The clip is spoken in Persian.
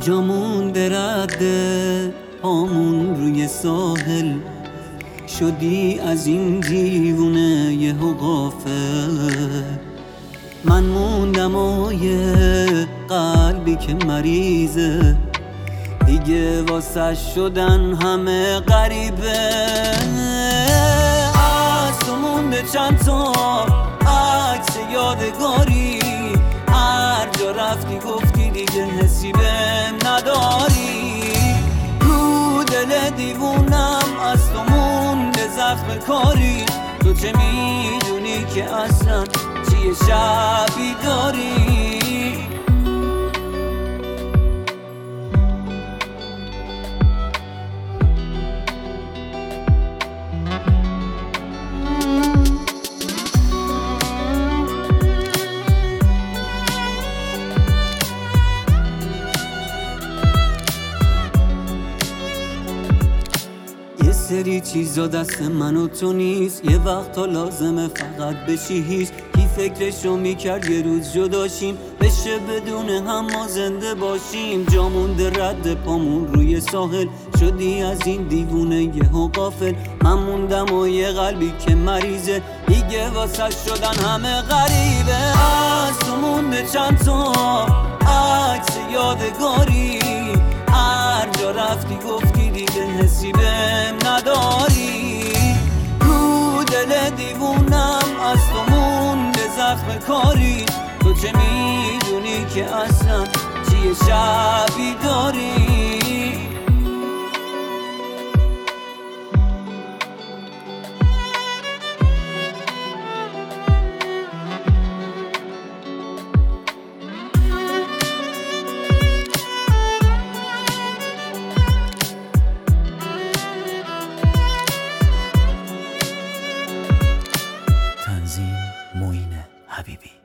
جامون درده پامون روی ساحل، شدی از این دیوونه یهو غافل. من موندم و یه قلبی که مریضه، دیگه واسه شدن همه غریبه. از تو مونده چند تا عکس یادگاری، هر جا رفتی گفتی دیگه حسی بهم نداری. رو دل دیوونم از تو مونده زخم کاری، تو چه میدونی که اصلا چیه شبی داری. یه سری چیزا دست من و تو نیست، یه وقتا لازمه فقط بشی هیچ. کی فکرشو میکرد یه روز جداشیم، بشه بدون هم ما زنده باشیم. جا مونده رد پامون روی ساحل، شدی از این دیوونه یهو غافل. من موندم و یه قلبی که مریضه، دیگه واسه شدن همه غریبه. از تو مونده چند تا عکس یادگاری، هر جا رفتی گفتی دیگه حسی بهم نداری. رو دل دیوونم از تو مونده زخم کاری، تو چه میدونی که اصلا چیه شبی داری. تنظیم معین حبیبی.